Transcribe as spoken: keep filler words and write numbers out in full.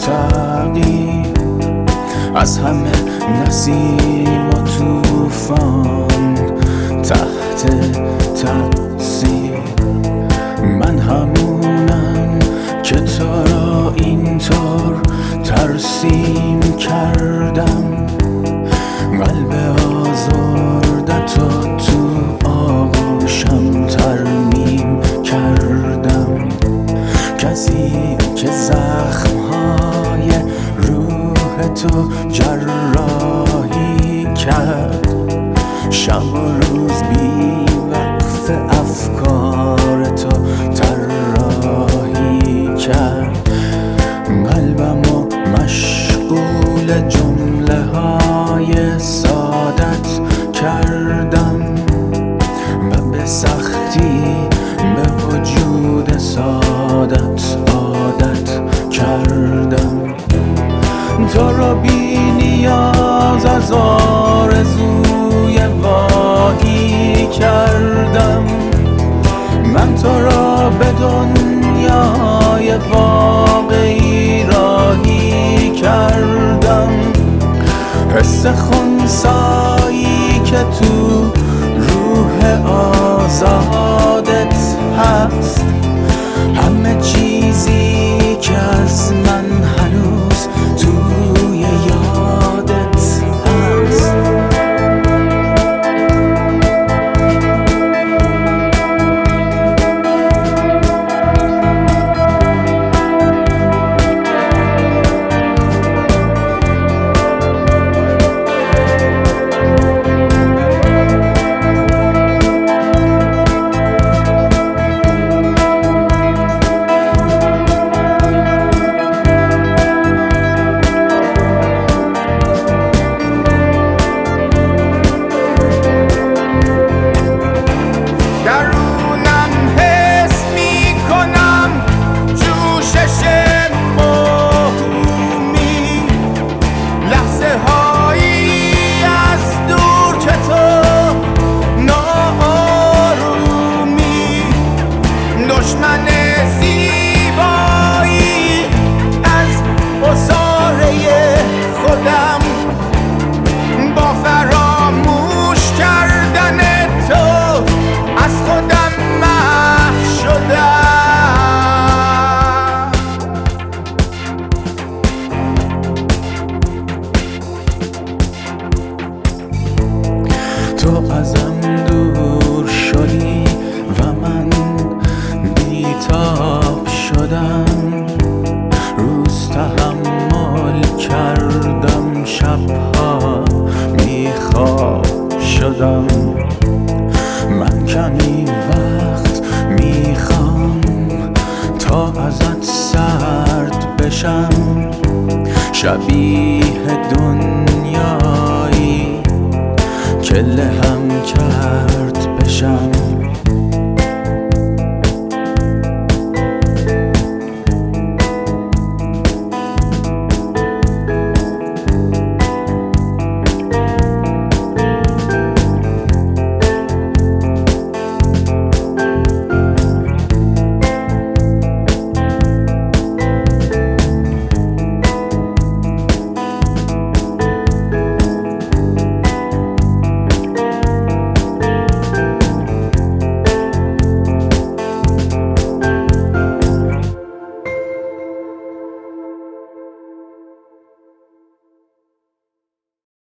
مستقیم از همه نسیم و توفان تحت تأثیر. من همونم که تو را اینطور ترسیم کردم، قلب آزرده تو تو آغوشم ترمیم کردم. کسی که زخمهای روح تو جراحی کرد، شب و روز بی وقف افکار تو طراحی کرد. قلبمو مشغول جمله های سادت کردم و به سختی به وجود سادت عادت کردم. تو رو بی نیاز از آرزوی واهی کردم. من تو را به دنیای واقعی راهی کردم. حس خنثایی که تو روح آزادت هست، همه چیزی که از من هنوز توی یادت هست. دشمن زیبایی از عصاره خودم، با فراموش کردن تو از خودم محو شدم. تو ازم دور شدی و من بیتاب شدم. روز تحمل کردم، شبها بیخواب شدم. من کمی وقت میخوام تا ازت سرد بشم، شبیه دنیایی که لهم کرد بشم.